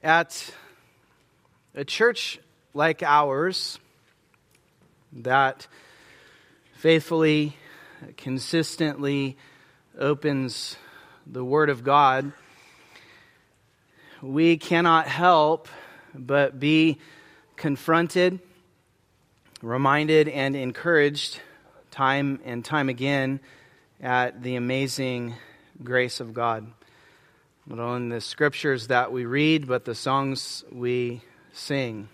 At a church like ours that faithfully, consistently opens the Word of God, we cannot help but be confronted, reminded, and encouraged time and time again at the amazing grace of God. Not only in the scriptures that we read, but the songs we sing.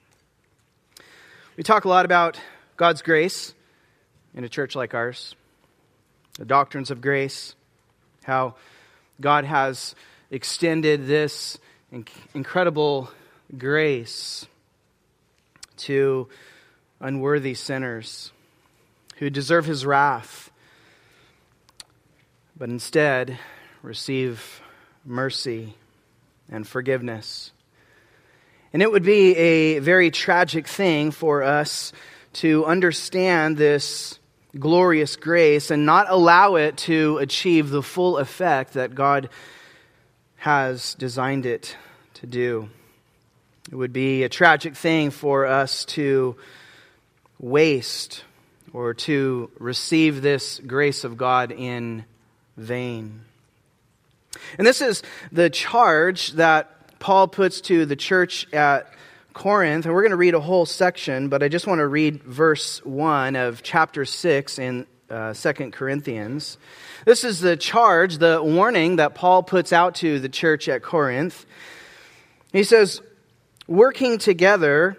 We talk a lot about God's grace in a church like ours, the doctrines of grace, how God has extended this incredible grace to unworthy sinners who deserve His wrath, but instead receive mercy and forgiveness. And it would be a very tragic thing for us to understand this glorious grace and not allow it to achieve the full effect that God has designed it to do. It would be a tragic thing for us to waste or to receive this grace of God in vain. And this is the charge that Paul puts to the church at Corinth. And we're going to read a whole section, but I just want to read verse 1 of chapter 6 in 2 Corinthians. This is the charge, the warning that Paul puts out to the church at Corinth. He says, working together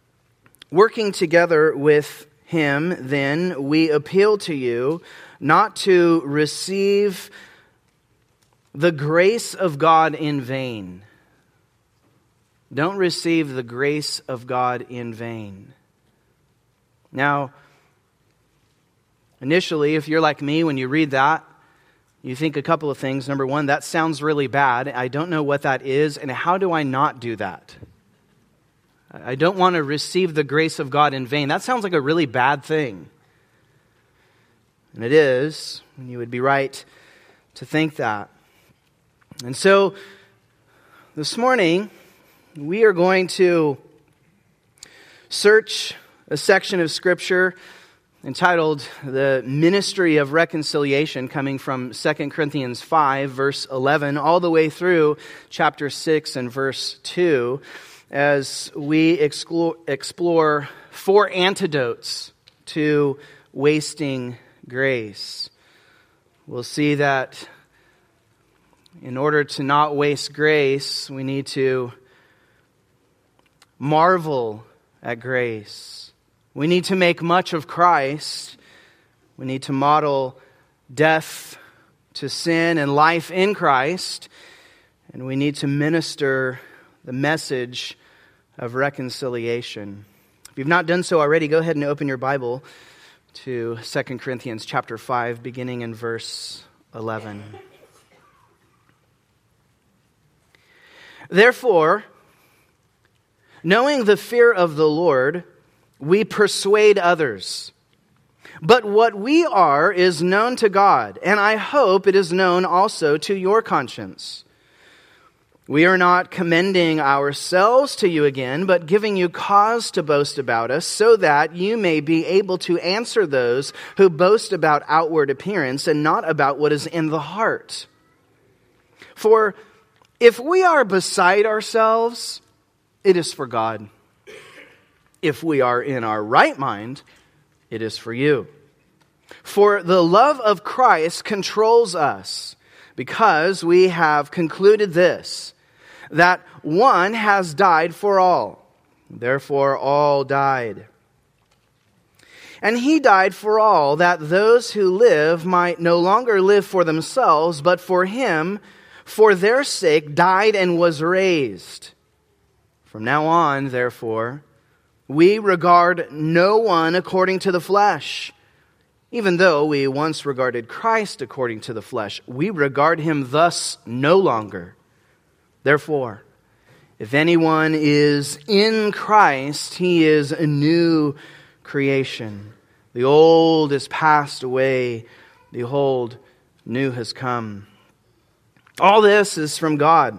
with him, then, we appeal to you not to receive the grace of God in vain. Don't receive the grace of God in vain. Now, initially, if you're like me, when you read that, you think a couple of things. Number one, that sounds really bad. I don't know what that is, and how do I not do that? I don't want to receive the grace of God in vain. That sounds like a really bad thing. And it is, and you would be right to think that. And so, this morning, we are going to search a section of Scripture entitled The Ministry of Reconciliation, coming from 2 Corinthians 5, verse 11, all the way through chapter 6 and verse 2, as we explore 4 antidotes to wasting grace. We'll see that in order to not waste grace, we need to marvel at grace. We need to make much of Christ. We need to model death to sin and life in Christ. And we need to minister the message of reconciliation. If you've not done so already, go ahead and open your Bible to 2 Corinthians chapter 5, beginning in verse 11. Therefore, knowing the fear of the Lord, we persuade others. But what we are is known to God, and I hope it is known also to your conscience. We are not commending ourselves to you again, but giving you cause to boast about us, so that you may be able to answer those who boast about outward appearance and not about what is in the heart. For if we are beside ourselves, it is for God. If we are in our right mind, it is for you. For the love of Christ controls us, because we have concluded this, that one has died for all. Therefore all died. And he died for all, that those who live might no longer live for themselves, but for him, for their sake, died and was raised. From now on, therefore, we regard no one according to the flesh. Even though we once regarded Christ according to the flesh, we regard him thus no longer. Therefore, if anyone is in Christ, he is a new creation. The old is passed away. Behold, new has come. All this is from God,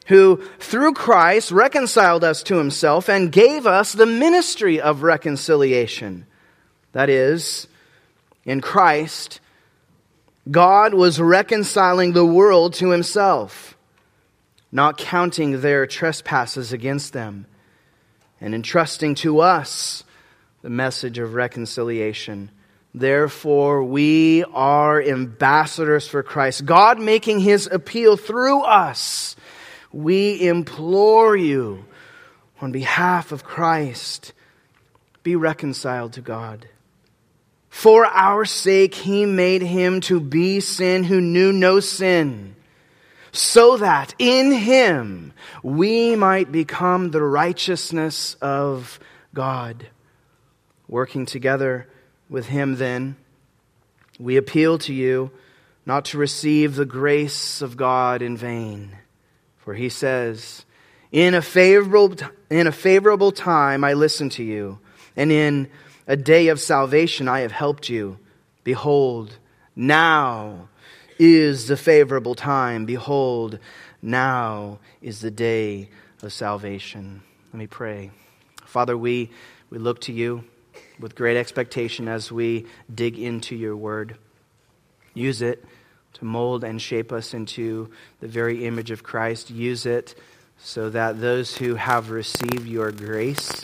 who through Christ reconciled us to himself and gave us the ministry of reconciliation. That is, in Christ, God was reconciling the world to himself, not counting their trespasses against them, and entrusting to us the message of reconciliation. Therefore, we are ambassadors for Christ, God making his appeal through us. We implore you, on behalf of Christ, be reconciled to God. For our sake, he made him to be sin who knew no sin, so that in him we might become the righteousness of God. Working together with him, then, we appeal to you not to receive the grace of God in vain. For he says, in a favorable time I listened to you, and in a day of salvation I have helped you. Behold, now is the favorable time. Behold, now is the day of salvation. Let me pray. Father, we look to you with great expectation as we dig into your word. Use it to mold and shape us into the very image of Christ. Use it so that those who have received your grace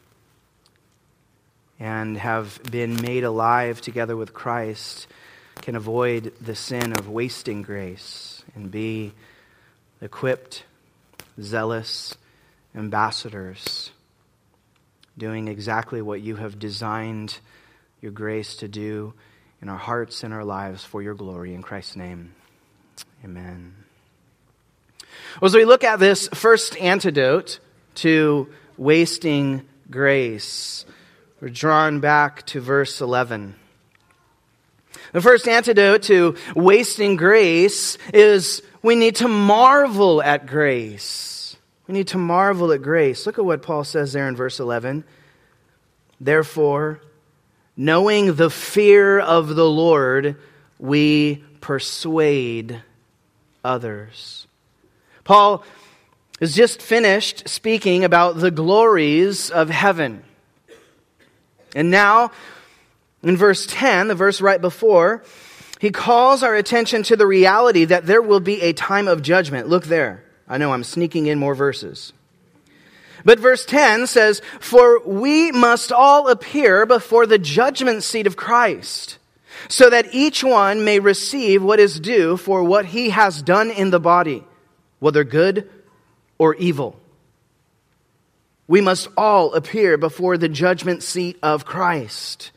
and have been made alive together with Christ can avoid the sin of wasting grace and be equipped, zealous ambassadors, doing exactly what you have designed your grace to do in our hearts and our lives for your glory. In Christ's name, amen. Well, as we look at this first antidote to wasting grace, we're drawn back to verse 11. The first antidote to wasting grace is we need to marvel at grace. We need to marvel at grace. Look at what Paul says there in verse 11. Therefore, knowing the fear of the Lord, we persuade others. Paul has just finished speaking about the glories of heaven. And now, in verse 10, the verse right before, he calls our attention to the reality that there will be a time of judgment. Look there. I know I'm sneaking in more verses. But verse 10 says, for we must all appear before the judgment seat of Christ, so that each one may receive what is due for what he has done in the body, whether good or evil. We must all appear before the judgment seat of Christ.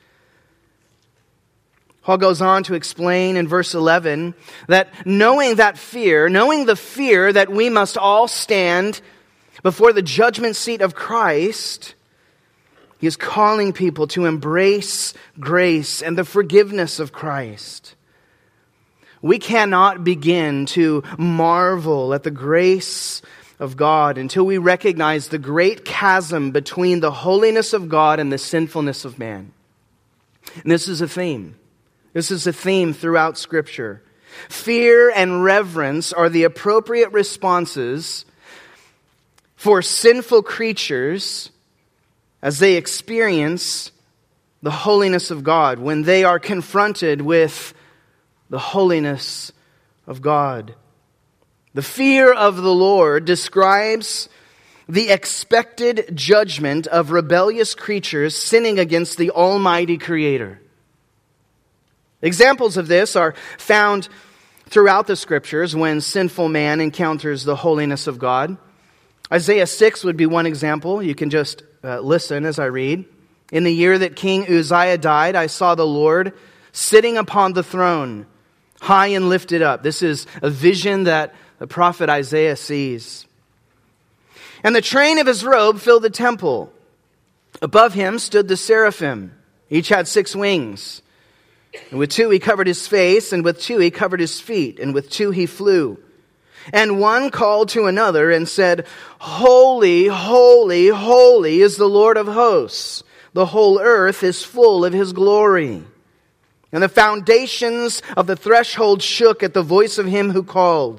Paul goes on to explain in verse 11 that knowing the fear that we must all stand before the judgment seat of Christ, he is calling people to embrace grace and the forgiveness of Christ. We cannot begin to marvel at the grace of God until we recognize the great chasm between the holiness of God and the sinfulness of man. And this is a theme. This is a theme throughout Scripture. Fear and reverence are the appropriate responses for sinful creatures as they experience the holiness of God, when they are confronted with the holiness of God. The fear of the Lord describes the expected judgment of rebellious creatures sinning against the Almighty Creator. Examples of this are found throughout the Scriptures when sinful man encounters the holiness of God. Isaiah 6 would be one example. You can just listen as I read. In the year that King Uzziah died, I saw the Lord sitting upon the throne, high and lifted up. This is a vision that the prophet Isaiah sees. And the train of his robe filled the temple. Above him stood the seraphim. Each had 6 wings. And with 2 he covered his face, and with 2 he covered his feet, and with 2 he flew. And one called to another and said, Holy, holy, holy is the Lord of hosts. The whole earth is full of his glory. And the foundations of the threshold shook at the voice of him who called.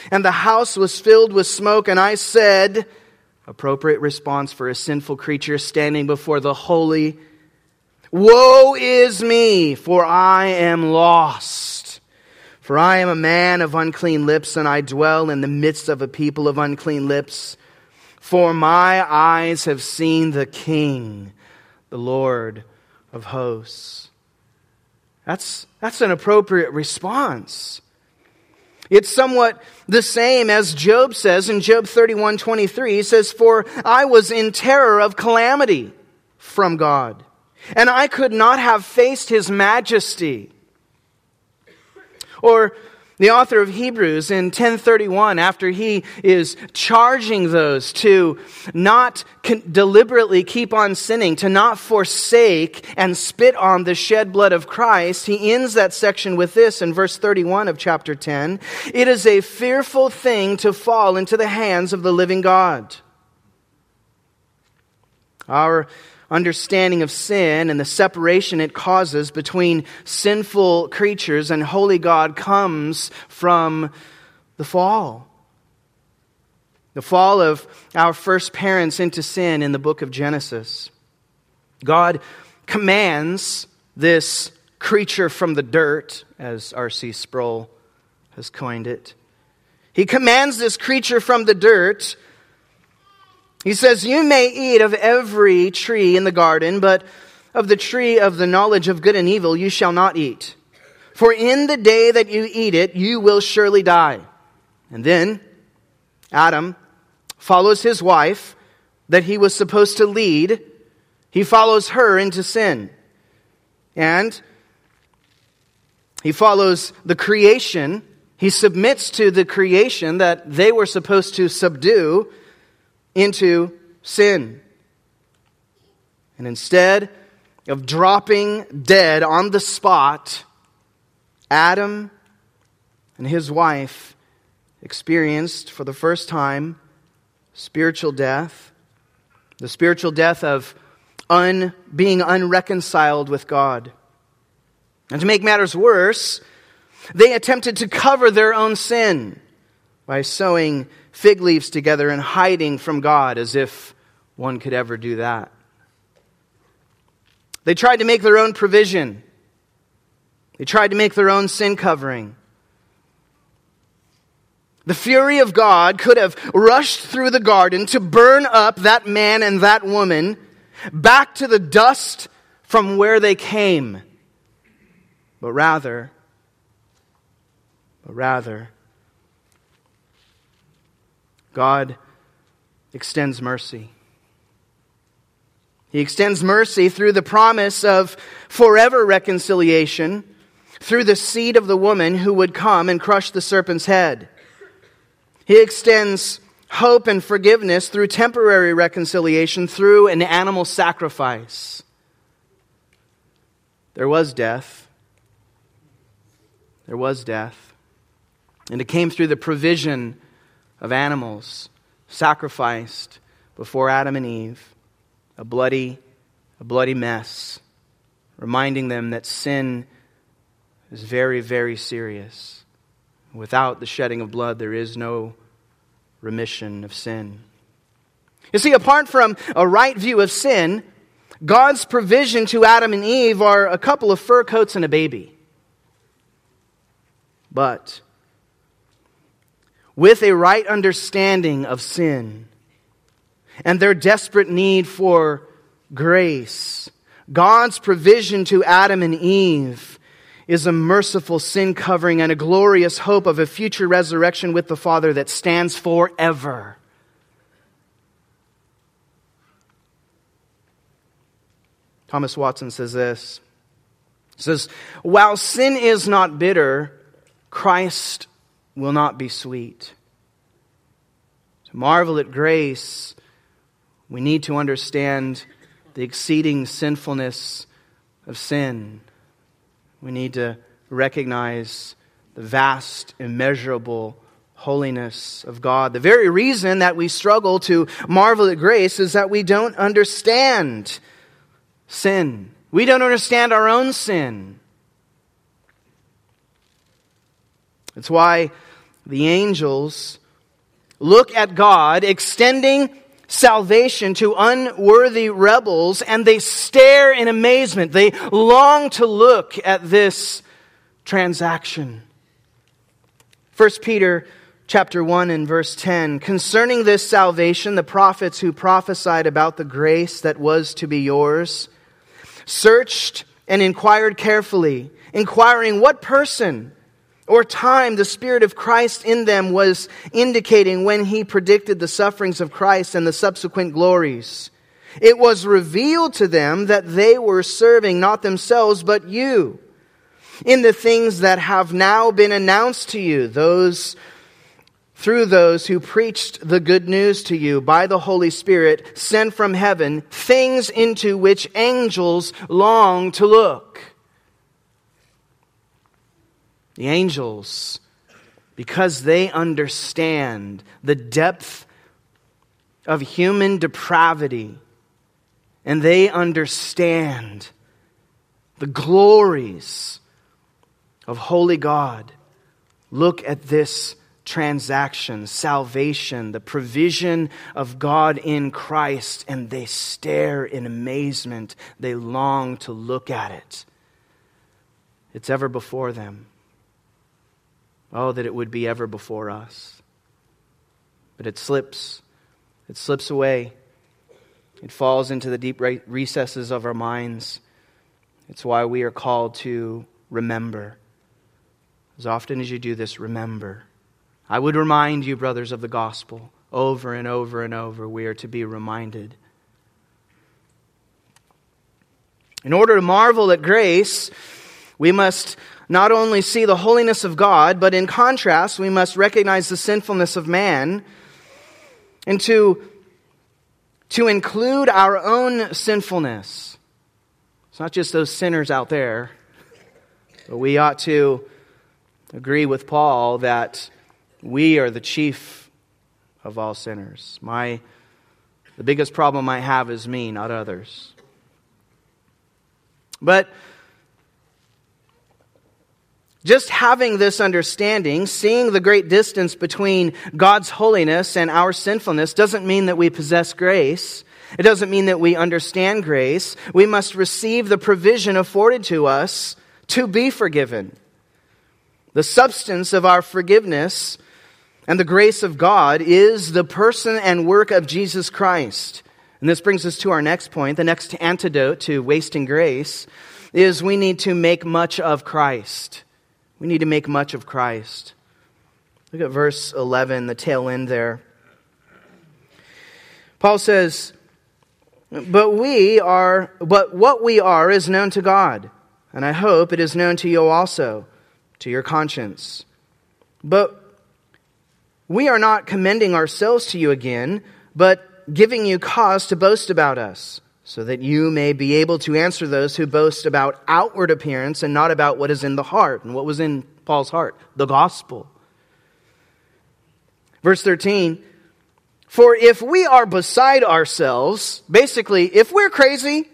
and the house was filled with smoke. And I said," appropriate response for a sinful creature standing before the holy, "Woe is me, for I am lost. For I am a man of unclean lips, and I dwell in the midst of a people of unclean lips. For my eyes have seen the King, the Lord of hosts." That's an appropriate response. It's somewhat the same as Job says in Job 31:23. He says, "For I was in terror of calamity from God, and I could not have faced His majesty." Or the author of Hebrews in 10:31, after he is charging those to not deliberately keep on sinning, to not forsake and spit on the shed blood of Christ, he ends that section with this in verse 31 of chapter 10. "It is a fearful thing to fall into the hands of the living God." Our understanding of sin and the separation it causes between sinful creatures and holy God comes from the fall. The fall of our first parents into sin in the book of Genesis. God commands this creature from the dirt, as R.C. Sproul has coined it. He commands this creature from the dirt. He says, "You may eat of every tree in the garden, but of the tree of the knowledge of good and evil you shall not eat. For in the day that you eat it, you will surely die." And then Adam follows his wife that he was supposed to lead. He follows her into sin. And he follows the creation. He submits to the creation that they were supposed to subdue into sin. And instead of dropping dead on the spot, Adam and his wife experienced for the first time spiritual death. The spiritual death of being unreconciled with God. And to make matters worse, they attempted to cover their own sin by sewing fig leaves together and hiding from God, as if one could ever do that. They tried to make their own provision. They tried to make their own sin covering. The fury of God could have rushed through the garden to burn up that man and that woman back to the dust from where they came. But rather, God extends mercy. He extends mercy through the promise of forever reconciliation through the seed of the woman who would come and crush the serpent's head. He extends hope and forgiveness through temporary reconciliation through an animal sacrifice. There was death. There was death. And it came through the provision of animals sacrificed before Adam and Eve, a bloody mess, reminding them that sin is very, very serious. Without the shedding of blood, there is no remission of sin. You see, apart from a right view of sin, God's provision to Adam and Eve are a couple of fur coats and a baby. But with a right understanding of sin and their desperate need for grace, God's provision to Adam and Eve is a merciful sin covering and a glorious hope of a future resurrection with the Father that stands forever. Thomas Watson says this. He says, "While sin is not bitter, Christ will not be sweet." To marvel at grace, we need to understand the exceeding sinfulness of sin. We need to recognize the vast, immeasurable holiness of God. The very reason that we struggle to marvel at grace is that we don't understand sin. We don't understand our own sin. It's why The angels look at God extending salvation to unworthy rebels, and they stare in amazement. They long to look at this transaction. 1 Peter chapter 1 and verse 10, concerning this salvation, the prophets who prophesied about the grace that was to be yours searched and inquired carefully, inquiring what person or time the Spirit of Christ in them was indicating when He predicted the sufferings of Christ and the subsequent glories. It was revealed to them that they were serving not themselves but you in the things that have now been announced to you, through those who preached the good news to you by the Holy Spirit sent from heaven, things into which angels long to look. The angels, because they understand the depth of human depravity, and they understand the glories of holy God, look at this transaction, salvation, the provision of God in Christ, and they stare in amazement. They long to look at it. It's ever before them. Oh, that it would be ever before us. But it slips away. It falls into the deep recesses of our minds. It's why we are called to remember. As often as you do this, remember. I would remind you, brothers, of the gospel. Over and over and over, we are to be reminded. In order to marvel at grace, we must not only see the holiness of God, but in contrast, we must recognize the sinfulness of man, and to include our own sinfulness. It's not just those sinners out there, but we ought to agree with Paul that we are the chief of all sinners. The biggest problem I have is me, not others. But just having this understanding, seeing the great distance between God's holiness and our sinfulness, doesn't mean that we possess grace. It doesn't mean that we understand grace. We must receive the provision afforded to us to be forgiven. The substance of our forgiveness and the grace of God is the person and work of Jesus Christ. And this brings us to our next point. The next antidote to wasting grace is we need to make much of Christ. We need to make much of Christ. Look at verse 11, the tail end there. Paul says, But what we are is known to God, and I hope it is known to you also, to your conscience. But we are not commending ourselves to you again, but giving you cause to boast about us, so that you may be able to answer those who boast about outward appearance and not about what is in the heart. And what was in Paul's heart? The gospel. Verse 13, for if we are beside ourselves, basically, if we're crazy,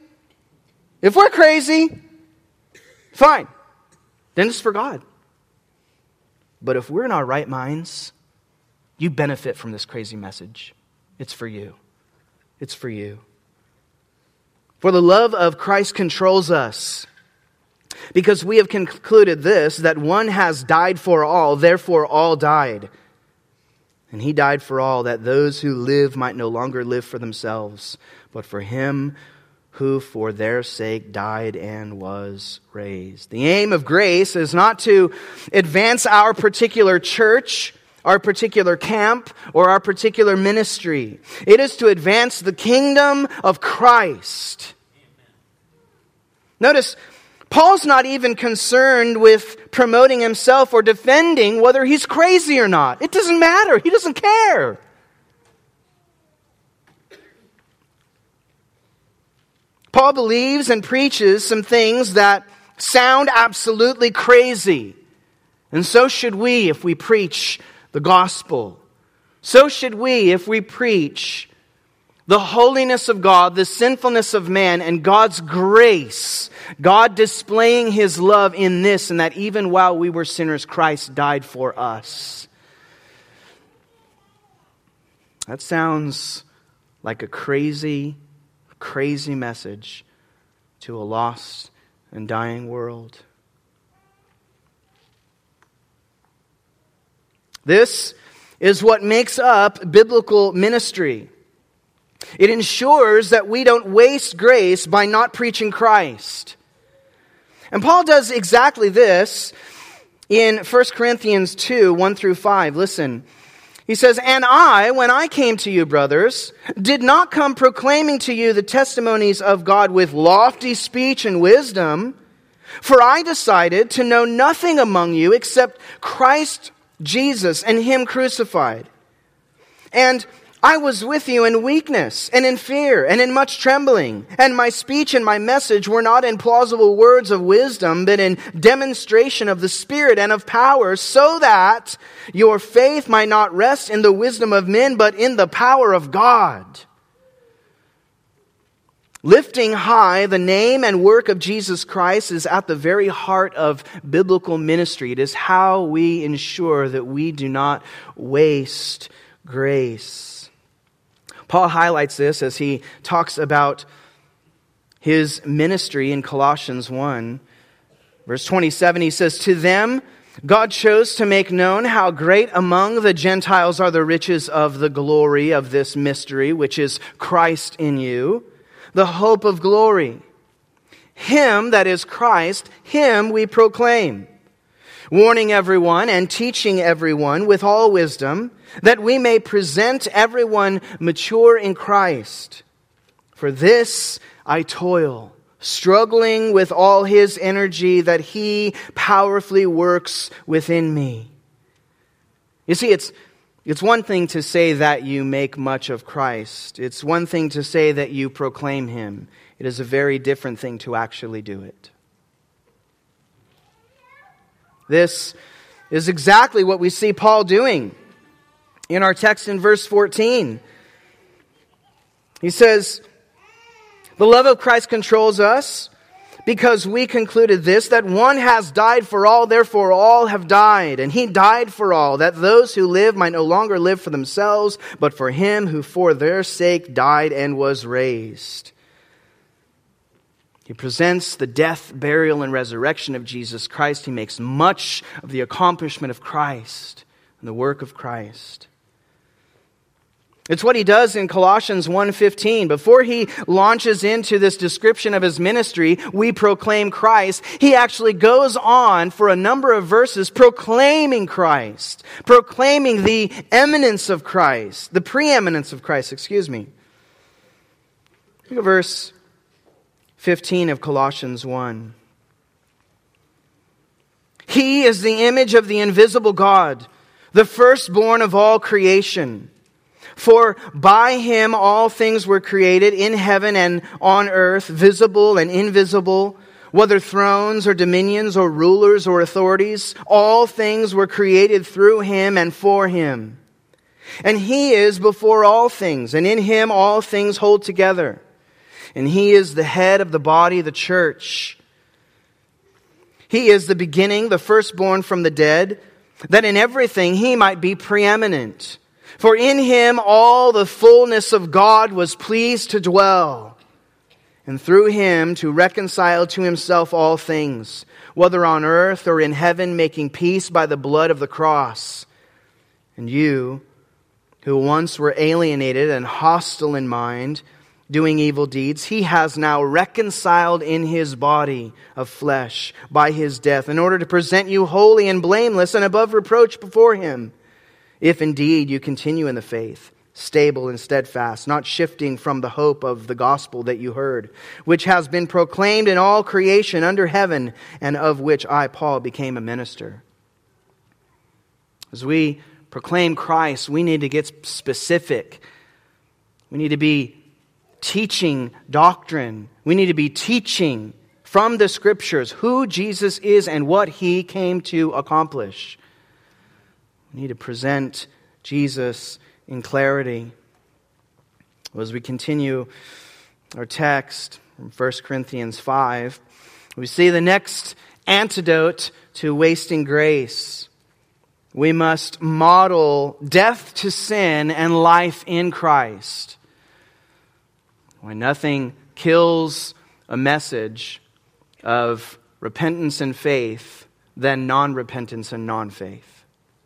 fine, then it's for God. But if we're in our right minds, you benefit from this crazy message. It's for you. It's for you. For the love of Christ controls us, because we have concluded this, that one has died for all, therefore all died. And He died for all, that those who live might no longer live for themselves, but for Him who for their sake died and was raised. The aim of grace is not to advance our particular church, our particular camp, or our particular ministry. It is to advance the kingdom of Christ. Notice, Paul's not even concerned with promoting himself or defending whether he's crazy or not. It doesn't matter. He doesn't care. Paul believes and preaches some things that sound absolutely crazy. And so should we if we preach the gospel. So should we if we preach the holiness of God, the sinfulness of man, and God's grace. God displaying His love in this, and that even while we were sinners, Christ died for us. That sounds like a crazy, crazy message to a lost and dying world. This is what makes up biblical ministry. It ensures that we don't waste grace by not preaching Christ. And Paul does exactly this in 1 Corinthians 2, 1 through 5. Listen. He says, "And I, when I came to you, brothers, did not come proclaiming to you the testimonies of God with lofty speech and wisdom, for I decided to know nothing among you except Christ Jesus and Him crucified. And I was with you in weakness and in fear and in much trembling. And my speech and my message were not in plausible words of wisdom, but in demonstration of the Spirit and of power, so that your faith might not rest in the wisdom of men, but in the power of God. Lifting high the name and work of Jesus Christ is at the very heart of biblical ministry. It is how we ensure that we do not waste grace." Paul highlights this as he talks about his ministry in Colossians 1. Verse 27, he says, "To them God chose to make known how great among the Gentiles are the riches of the glory of this mystery, which is Christ in you, the hope of glory. Him, that is Christ, Him we proclaim, warning everyone and teaching everyone with all wisdom, that we may present everyone mature in Christ. For this I toil, struggling with all His energy that He powerfully works within me." You see, it's one thing to say that you make much of Christ. It's one thing to say that you proclaim Him. It is a very different thing to actually do it. This is exactly what we see Paul doing in our text in verse 14. He says, "The love of Christ controls us, because we concluded this, that one has died for all, therefore all have died. And He died for all, that those who live might no longer live for themselves, but for Him who for their sake died and was raised." He presents the death, burial, and resurrection of Jesus Christ. He makes much of the accomplishment of Christ and the work of Christ. It's what he does in Colossians 1:15. Before he launches into this description of his ministry, "We proclaim Christ," he actually goes on for a number of verses proclaiming Christ, proclaiming the eminence of Christ, the preeminence of Christ, Look at verse 15 of Colossians 1. "He is the image of the invisible God, the firstborn of all creation. For by Him all things were created in heaven and on earth, visible and invisible, whether thrones or dominions or rulers or authorities. All things were created through Him and for Him. And He is before all things, and in Him all things hold together. And He is the head of the body, the church. He is the beginning, the firstborn from the dead, that in everything He might be preeminent. For in Him all the fullness of God was pleased to dwell, and through Him to reconcile to Himself all things, whether on earth or in heaven, making peace by the blood of the cross. And you, who once were alienated and hostile in mind, doing evil deeds, He has now reconciled in His body of flesh by His death, in order to present you holy and blameless and above reproach before Him. If indeed you continue in the faith, stable and steadfast, not shifting from the hope of the gospel that you heard, which has been proclaimed in all creation under heaven, and of which I, Paul, became a minister." As we proclaim Christ, we need to get specific. We need to be teaching doctrine. We need to be teaching from the Scriptures who Jesus is and what He came to accomplish. We need to present Jesus in clarity. As we continue our text from 1 Corinthians 5, we see the next antidote to wasting grace. We must model death to sin and life in Christ. When nothing kills a message of repentance and faith than non-repentance and non-faith.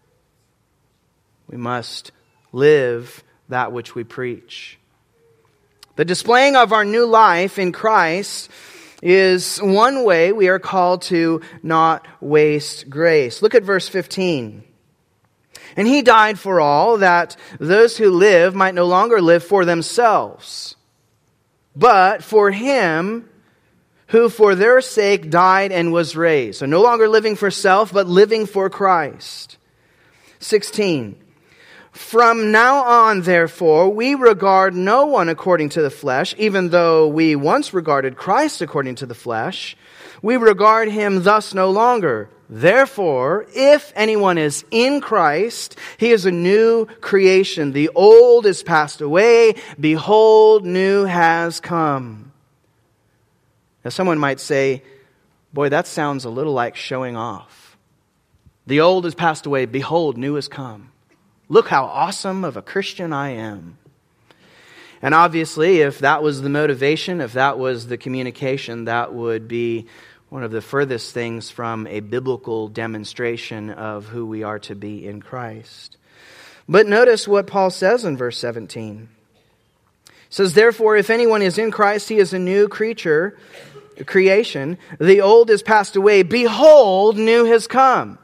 We must live that which we preach. The displaying of our new life in Christ is one way we are called to not waste grace. Look at verse 15. And he died for all, that those who live might no longer live for themselves, but for him who for their sake died and was raised. So no longer living for self, but living for Christ. 16. From now on, therefore, we regard no one according to the flesh, even though we once regarded Christ according to the flesh. We regard him thus no longer. Therefore, if anyone is in Christ, he is a new creation. The old is passed away. Behold, new has come. Now, someone might say, boy, that sounds a little like showing off. The old has passed away. Behold, new has come. Look how awesome of a Christian I am. And obviously, if that was the motivation, if that was the communication, that would be one of the furthest things from a biblical demonstration of who we are to be in Christ. But notice what Paul says in verse 17. He says, therefore, if anyone is in Christ, he is a new creation. The old is passed away. Behold, new has come.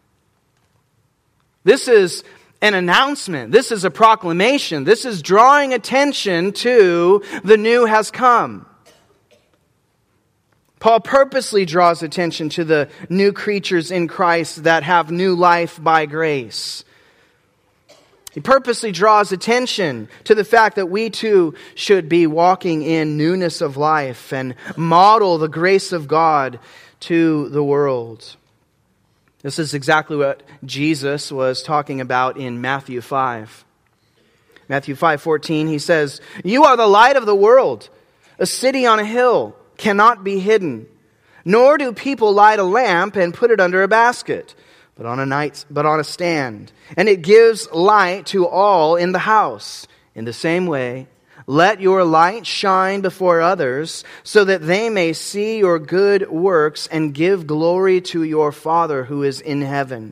This is an announcement. This is a proclamation. This is drawing attention to the new has come. Paul purposely draws attention to the new creatures in Christ that have new life by grace. He purposely draws attention to the fact that we too should be walking in newness of life and model the grace of God to the world. This is exactly what Jesus was talking about in Matthew 5. Matthew 5:14, he says, "You are the light of the world. A city on a hill cannot be hidden. Nor do people light a lamp and put it under a basket, but on a stand. And it gives light to all in the house. In the same way, let your light shine before others, so that they may see your good works and give glory to your Father who is in heaven."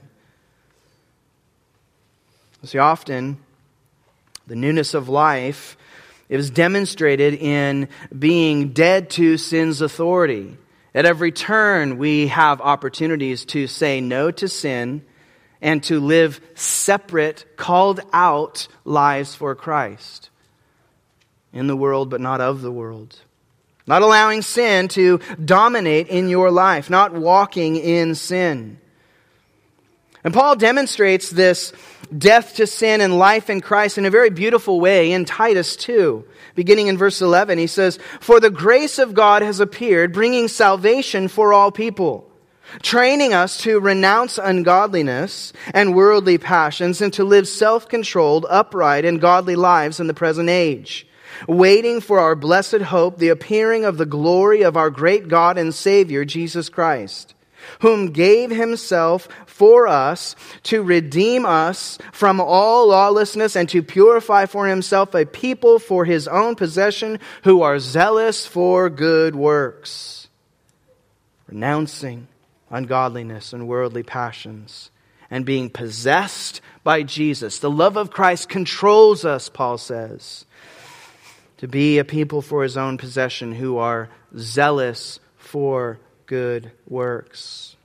See, often the newness of life is demonstrated in being dead to sin's authority. At every turn, we have opportunities to say no to sin and to live separate, called out lives for Christ. In the world, but not of the world. Not allowing sin to dominate in your life. Not walking in sin. And Paul demonstrates this death to sin and life in Christ in a very beautiful way in Titus 2. Beginning in verse 11, he says, "For the grace of God has appeared, bringing salvation for all people, training us to renounce ungodliness and worldly passions and to live self-controlled, upright, and godly lives in the present age, waiting for our blessed hope, the appearing of the glory of our great God and Savior, Jesus Christ, whom gave himself for us to redeem us from all lawlessness and to purify for himself a people for his own possession who are zealous for good works." Renouncing ungodliness and worldly passions and being possessed by Jesus. The love of Christ controls us, Paul says, to be a people for his own possession who are zealous for good works.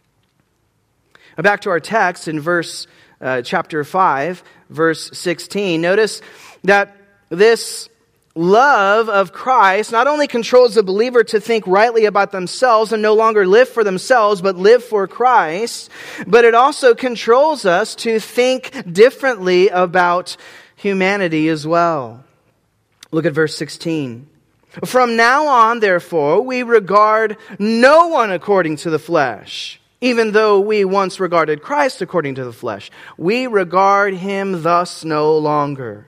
Now back to our text in chapter 5, verse 16. Notice that this love of Christ not only controls the believer to think rightly about themselves and no longer live for themselves, but live for Christ, but it also controls us to think differently about humanity as well. Look at verse 16. "From now on, therefore, we regard no one according to the flesh, even though we once regarded Christ according to the flesh. We regard him thus no longer."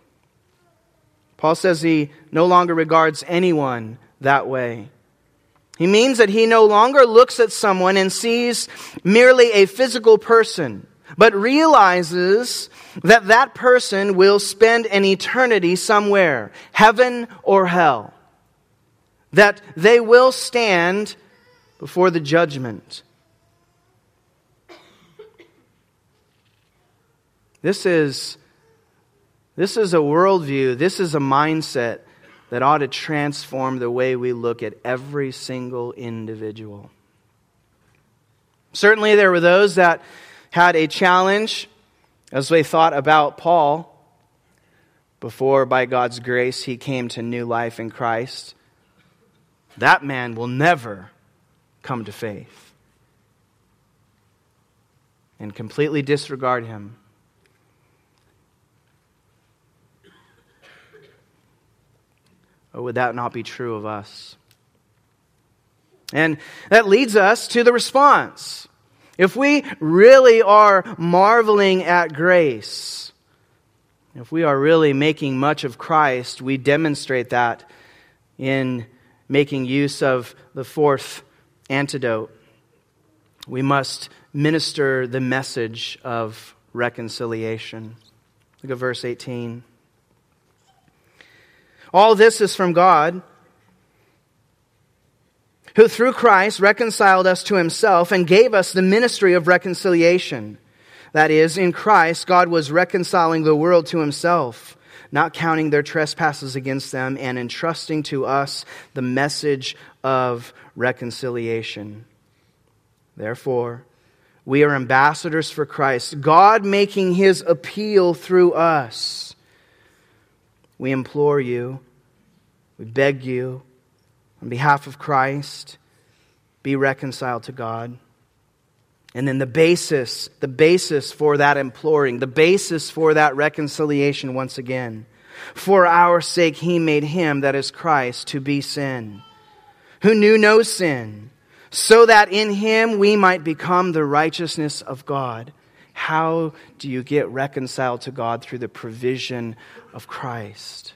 Paul says he no longer regards anyone that way. He means that he no longer looks at someone and sees merely a physical person, but realizes that that person will spend an eternity somewhere, heaven or hell. That they will stand before the judgment. This is a worldview, this is a mindset that ought to transform the way we look at every single individual. Certainly there were those that had a challenge as they thought about Paul before, by God's grace, he came to new life in Christ. That man will never come to faith. And completely disregard him. Or would that not be true of us? And that leads us to the response. If we really are marveling at grace, if we are really making much of Christ, we demonstrate that in making use of the fourth antidote. We must minister the message of reconciliation. Look at verse 18. All this is from God, who through Christ reconciled us to himself and gave us the ministry of reconciliation. That is, in Christ, God was reconciling the world to himself, not counting their trespasses against them, and entrusting to us the message of reconciliation. Therefore, we are ambassadors for Christ, God making his appeal through us. We implore you, we beg you, on behalf of Christ, be reconciled to God. And then the basis for that imploring, the basis for that reconciliation once again. For our sake he made him, that is Christ, to be sin, who knew no sin, so that in him we might become the righteousness of God. How do you get reconciled to God? Through the provision of Christ.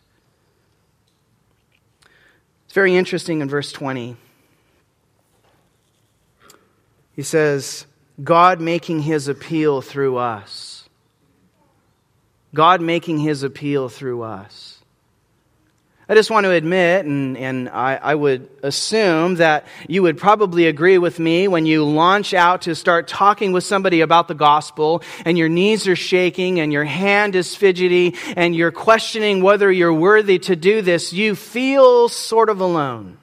It's very interesting in verse 20. He says, God making his appeal through us. God making his appeal through us. I just want to admit, and I would assume that you would probably agree with me when you launch out to start talking with somebody about the gospel, and your knees are shaking, and your hand is fidgety, and you're questioning whether you're worthy to do this, you feel sort of alone.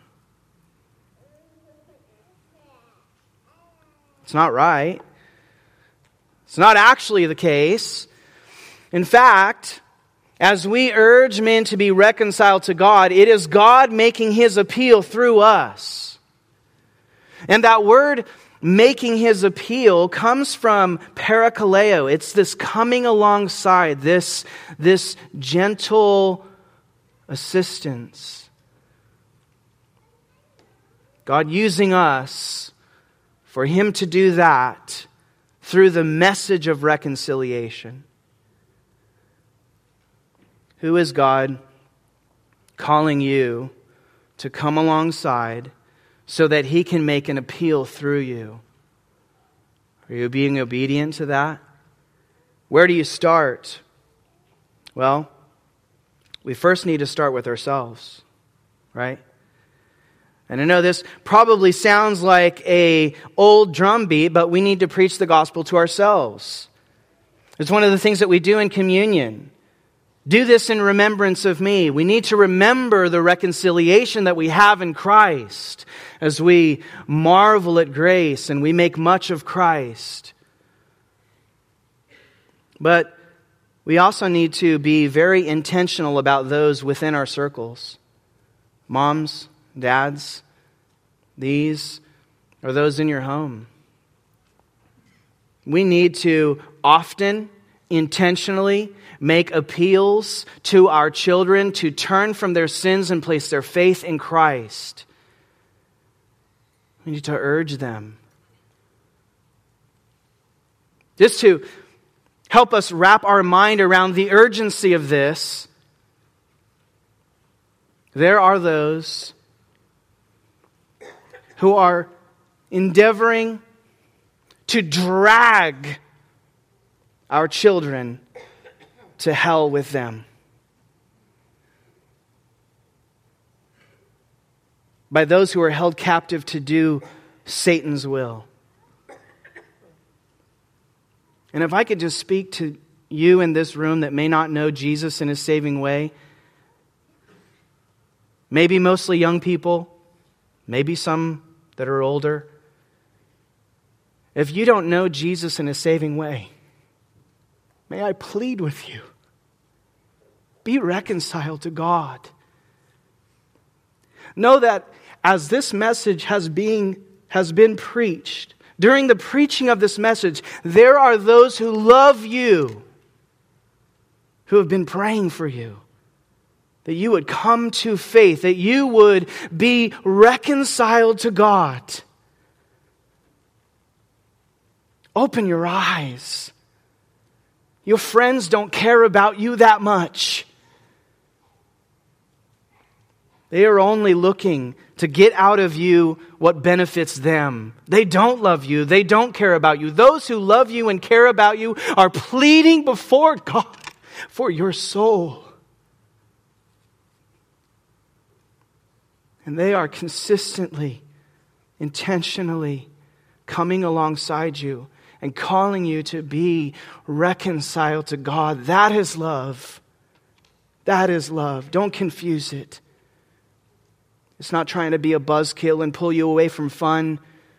It's not right. It's not actually the case. In fact, as we urge men to be reconciled to God, it is God making his appeal through us. And that word, making his appeal, comes from parakaleo. It's this coming alongside, this gentle assistance. God using us for him to do that through the message of reconciliation. Who is God calling you to come alongside so that he can make an appeal through you? Are you being obedient to that? Where do you start? Well, we first need to start with ourselves, right? And I know this probably sounds like an old drum beat, but we need to preach the gospel to ourselves. It's one of the things that we do in communion. Do this in remembrance of me. We need to remember the reconciliation that we have in Christ as we marvel at grace and we make much of Christ. But we also need to be very intentional about those within our circles. Moms, dads, these are those in your home. We need to often, intentionally make appeals to our children to turn from their sins and place their faith in Christ. We need to urge them. Just to help us wrap our mind around the urgency of this, there are those who are endeavoring to drag our children to hell with them. By those who are held captive to do Satan's will. And if I could just speak to you in this room that may not know Jesus in His saving way, maybe mostly young people, maybe some that are older. If you don't know Jesus in His saving way, may I plead with you, be reconciled to God. Know that as this message has been preached, during the preaching of this message, there are those who love you, who have been praying for you, that you would come to faith, that you would be reconciled to God. Open your eyes. Your friends don't care about you that much. They are only looking to get out of you what benefits them. They don't love you. They don't care about you. Those who love you and care about you are pleading before God for your soul. And they are consistently, intentionally coming alongside you and calling you to be reconciled to God. That is love. That is love. Don't confuse it. It's not trying to be a buzzkill and pull you away from fun.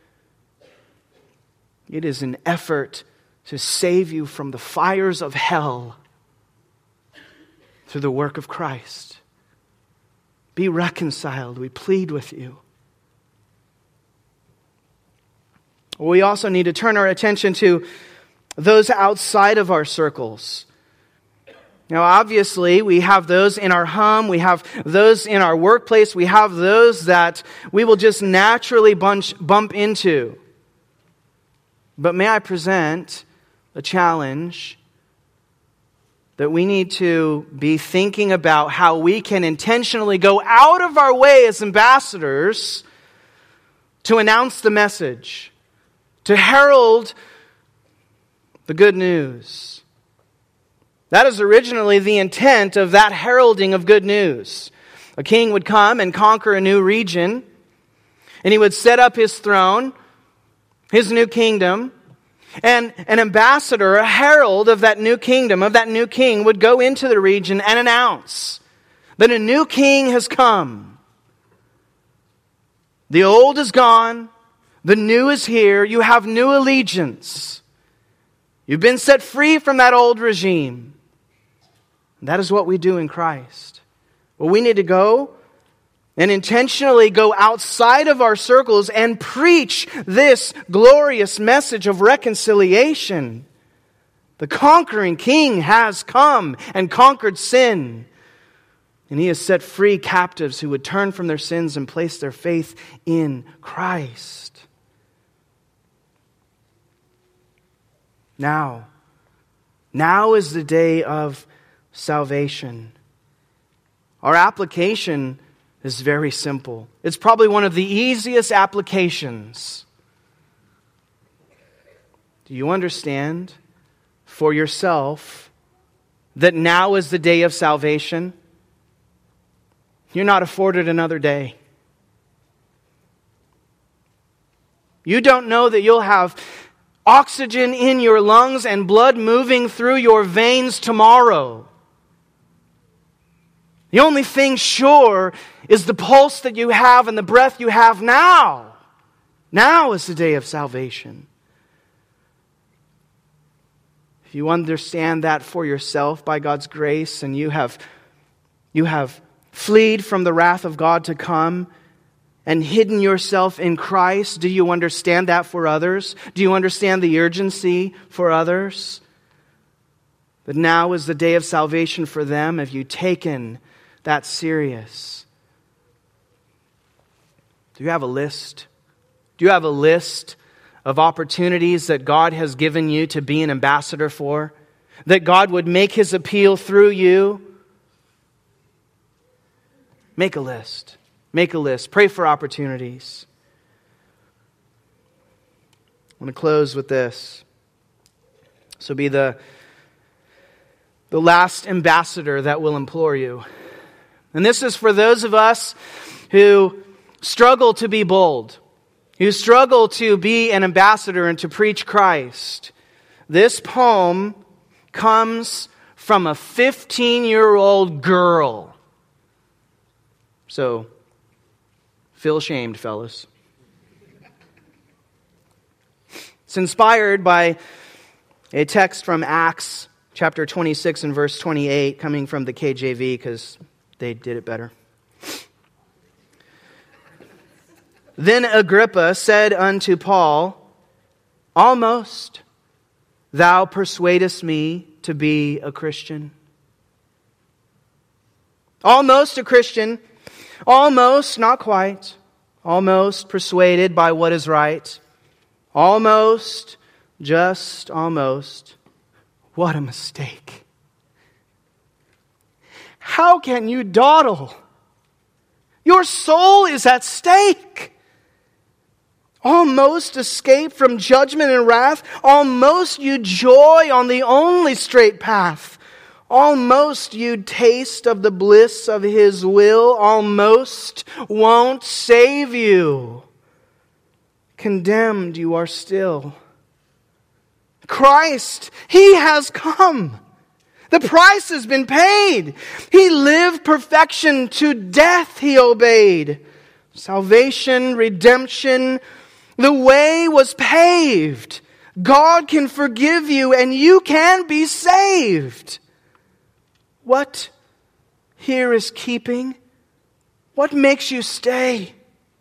It is an effort to save you from the fires of hell through the work of Christ. Be reconciled, we plead with you. We also need to turn our attention to those outside of our circles. Now, obviously, we have those in our home, we have those in our workplace, we have those that we will just naturally bump into. But may I present a challenge that we need to be thinking about how we can intentionally go out of our way as ambassadors to announce the message, to herald the good news. That is originally the intent of that heralding of good news. A king would come and conquer a new region, and he would set up his throne, his new kingdom, and an ambassador, a herald of that new kingdom, of that new king, would go into the region and announce that a new king has come. The old is gone, the new is here, you have new allegiance. You've been set free from that old regime. That is what we do in Christ. Well, we need to go and intentionally go outside of our circles and preach this glorious message of reconciliation. The conquering King has come and conquered sin. And He has set free captives who would turn from their sins and place their faith in Christ. Now is the day of salvation. Our application is very simple. It's probably one of the easiest applications. Do you understand for yourself that now is the day of salvation? You're not afforded another day. You don't know that you'll have oxygen in your lungs and blood moving through your veins tomorrow. The only thing sure is the pulse that you have and the breath you have now. Now is the day of salvation. If you understand that for yourself by God's grace, and you have fled from the wrath of God to come and hidden yourself in Christ, do you understand that for others? Do you understand the urgency for others? That now is the day of salvation for them. Have you taken that serious? Do you have a list? Do you have a list of opportunities that God has given you to be an ambassador for? That God would make His appeal through you? Make a list. Make a list. Pray for opportunities. I want to close with this. So be the last ambassador that will implore you. And this is for those of us who struggle to be bold, who struggle to be an ambassador and to preach Christ. This poem comes from a 15-year-old girl. So, feel ashamed, fellas. It's inspired by a text from Acts chapter 26 and verse 28, coming from the KJV because they did it better. Then Agrippa said unto Paul, Almost thou persuadest me to be a Christian. Almost a Christian, almost, not quite, almost persuaded by what is right, almost, just almost. What a mistake. How can you dawdle? Your soul is at stake. Almost escape from judgment and wrath. Almost you joy on the only straight path. Almost you taste of the bliss of His will. Almost won't save you. Condemned you are still. Christ, He has come. The price has been paid. He lived perfection to death He obeyed. Salvation, redemption, the way was paved. God can forgive you and you can be saved. What here is keeping? What makes you stay?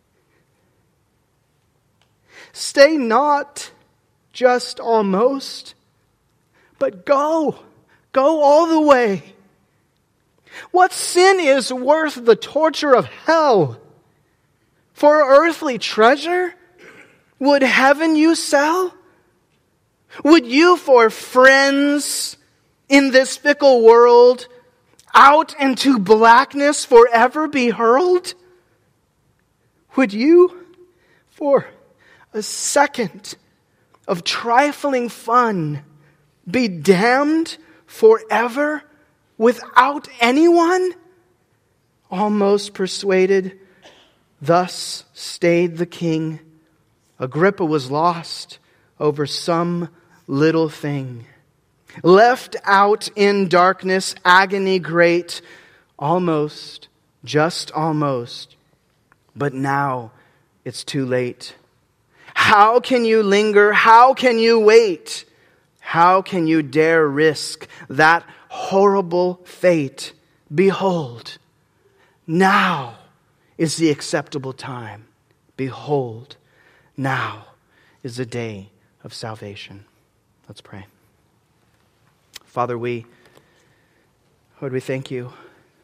Stay not just almost, but go. Go all the way. What sin is worth the torture of hell? For earthly treasure? Would heaven you sell? Would you for friends in this fickle world out into blackness forever be hurled? Would you for a second of trifling fun be damned forever without anyone? Almost persuaded, thus stayed the king. Agrippa was lost over some little thing. Left out in darkness, agony great, almost, just almost. But now it's too late. How can you linger? How can you wait? How can you dare risk that horrible fate? Behold, now is the acceptable time. Behold, now is the day of salvation. Let's pray. Father, Lord, we thank you.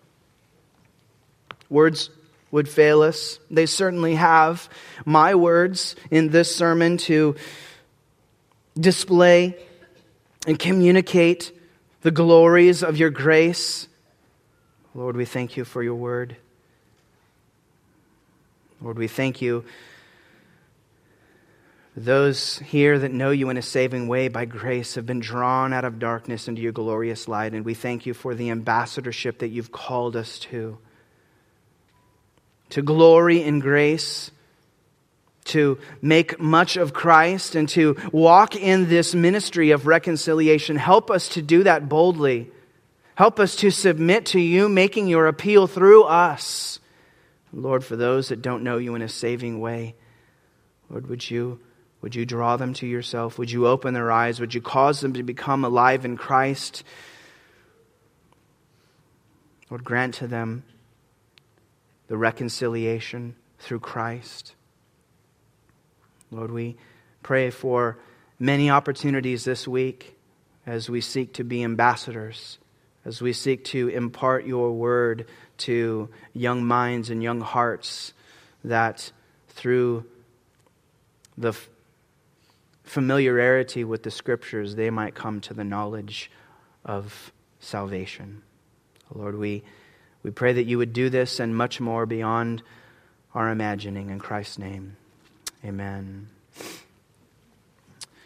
Words would fail us. They certainly have. My words in this sermon to display and communicate the glories of your grace. Lord, we thank you for your word. Lord, we thank you for those here that know you in a saving way by grace have been drawn out of darkness into your glorious light. And we thank you for the ambassadorship that you've called us to glory in grace, to make much of Christ, and to walk in this ministry of reconciliation. Help us to do that boldly. Help us to submit to you, making your appeal through us. Lord, for those that don't know you in a saving way, Lord, would you draw them to yourself? Would you open their eyes? Would you cause them to become alive in Christ? Lord, grant to them the reconciliation through Christ. Lord, we pray for many opportunities this week as we seek to be ambassadors, as we seek to impart your word to young minds and young hearts, that through the familiarity with the Scriptures, they might come to the knowledge of salvation. Lord, we pray that you would do this and much more beyond our imagining. In Christ's name, amen.